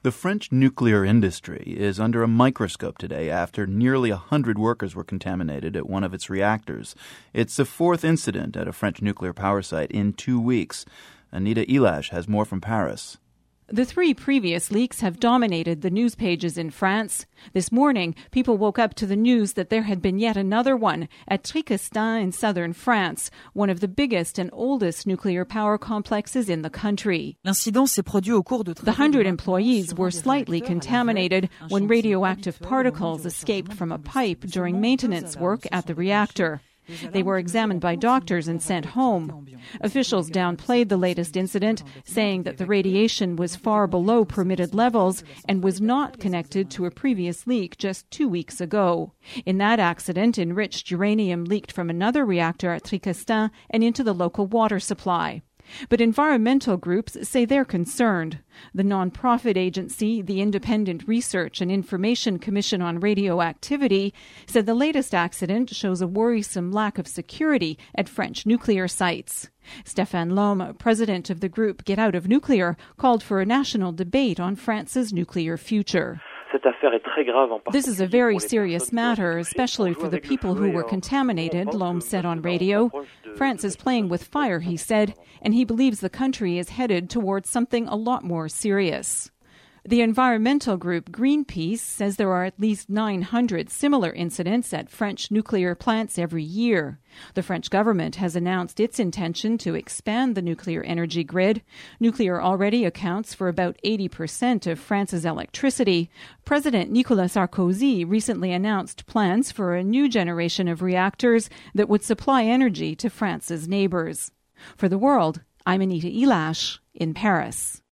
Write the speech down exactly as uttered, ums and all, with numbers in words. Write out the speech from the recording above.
The French nuclear industry is under a microscope today after nearly one hundred workers were contaminated at one of its reactors. It's the fourth incident at a French nuclear power site in two weeks. Anita Elash has more from Paris. The three previous leaks have dominated the news pages in France. This morning, people woke up to the news that there had been yet another one at Tricastin in southern France, one of the biggest and oldest nuclear power complexes in the country. The hundred employees were slightly contaminated when radioactive particles escaped from a pipe during maintenance work at the reactor. They were examined by doctors and sent home. Officials downplayed the latest incident, saying that the radiation was far below permitted levels and was not connected to a previous leak just two weeks ago. In that accident, enriched uranium leaked from another reactor at Tricastin and into the local water supply. But environmental groups say they're concerned. The non-profit agency, the Independent Research and Information Commission on Radioactivity, said the latest accident shows a worrisome lack of security at French nuclear sites. Stéphane Lhomme, president of the group Get Out of Nuclear, called for a national debate on France's nuclear future. This is a very serious matter, especially for the people who were contaminated, Lhomme said on radio. France is playing with fire, he said, and he believes the country is headed towards something a lot more serious. The environmental group Greenpeace says there are at least nine hundred similar incidents at French nuclear plants every year. The French government has announced its intention to expand the nuclear energy grid. Nuclear already accounts for about eighty percent of France's electricity. President Nicolas Sarkozy recently announced plans for a new generation of reactors that would supply energy to France's neighbors. For The World, I'm Anita Elash in Paris.